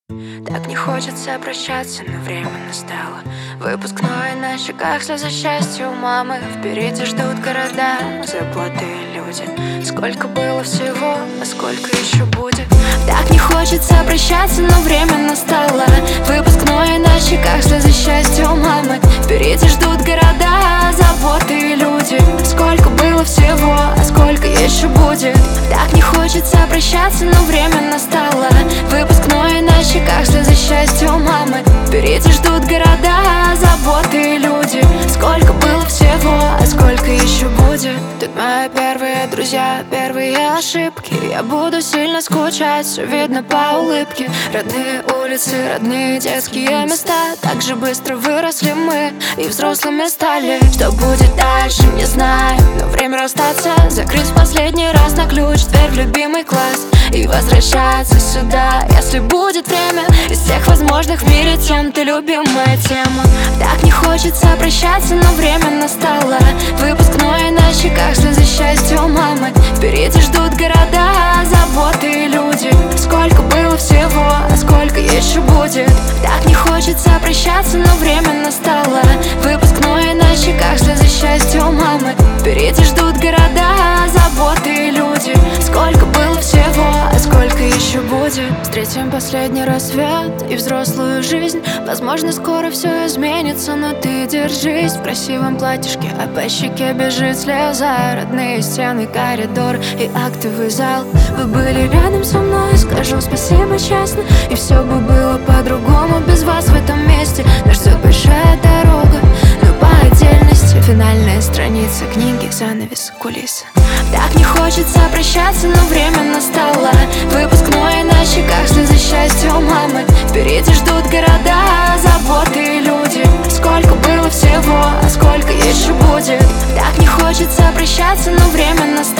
Так не хочется прощаться, но время настало. Выпускной на щеках, слезы счастья у мамы. Впереди ждут города, заблатые люди. Сколько было всего, а сколько еще будет. Так не хочется прощаться, но время настало. Выпускной на щеках, слезы счастья у мамы. Впереди ждут города, заботы и люди. Сколько было всего, а сколько еще будет. Так не хочется прощаться, но время настало. Выпускной на щеках, слезы счастья у мамы. Впереди ждут города, заботы и люди. Сколько было всего, а сколько еще будет. Тут мои первые друзья, первые ошибки. Я буду сильно скучать, все видно по улыбке. Родные улицы, родные детские места. Так же быстро выросли мы и взрослыми стали. Что будет дальше, не знаю, но время расстаться. Закрыть в последний раз на ключ дверь в любимый класс и возвращаться сюда, если будет время. Из всех возможных в мире тем ты любимая тема. Так не хочется прощаться, но время настало. Выпускной на щеках, слезы счастья у мамы. Впереди ждут города, заботы и люди. Сколько было всего, а сколько еще будет. Так не хочется прощаться, но время настало. Выпускной на щеках, слезы счастья у мамы. Впереди ждут города, заботы и люди. Сколько было всего, а сколько еще будет. Встретим последний рассвет и взрослую жизнь. Возможно, скоро все изменится, но ты держись. В красивом платьишке, а по щеке бежит слеза. Родные стены, коридор и актовый зал. Вы были рядом со мной, скажу спасибо честно. И все бы было по-другому без вас в этом месте. Нас ждет большая дорога, но по отдельности. Финальная страница книги, занавес, кулисы. Так не хочется прощаться, но время настало. Выпускной на щеках, слезы счастья у мамы. Впереди ждут города, заботы и люди. Сколько было всего, а сколько еще будет. Так не хочется прощаться, но время настало.